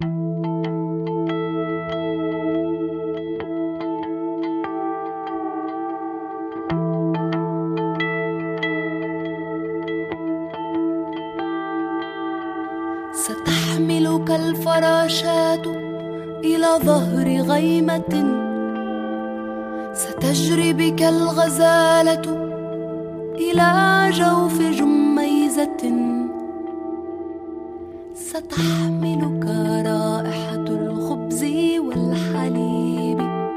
ستحملك الفراشات إلى ظهر غيمة، ستجري بك الغزالة إلى جوف جميزة، ستحملك رائحة الخبز والحليب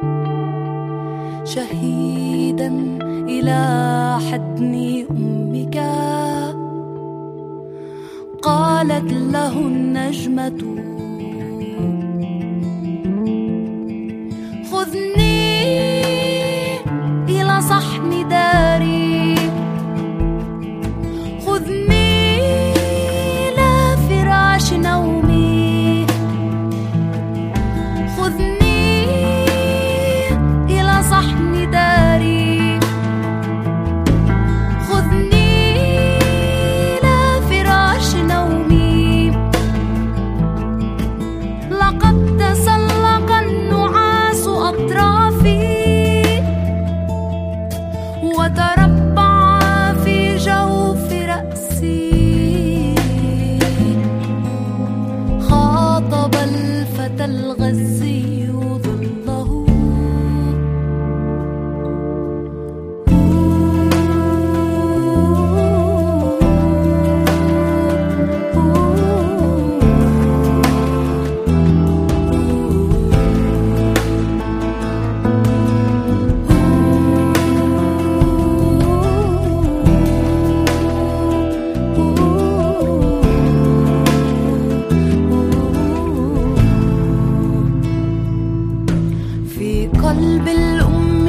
شهيدا إلى حضن أمك. قالت له النجمة خذني إلى صحن داري، خذني إلى فراش نومي، خذني إلى صحن داري، خذني إلى فراش نومي. لقد تسلق النعاس أطرافي وتربع في جوف رأسي، خاطب الفتى الغزي ظله. في قلب الأم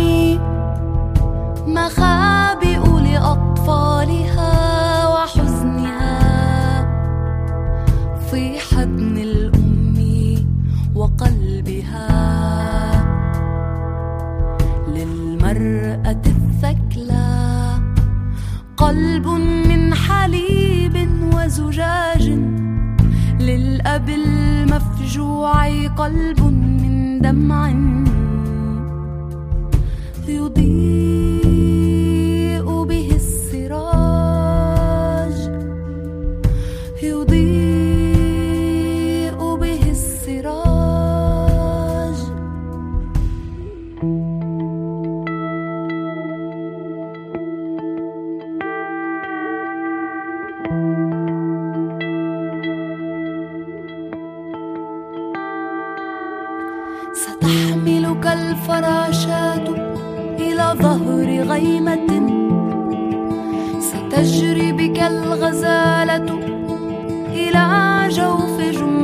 مخابئ لأطفالها وحزنها، في حضن الأم وقلبها للمرأة الثكلى قلب من حليب وزجاج، للأب المفجوع قلب من دمع يضيء به السراج، يضيء به السراج. ستحملك الفراشات إلى ظهر غيمة، ستجري بك الغزالة إلى جوف جميزة،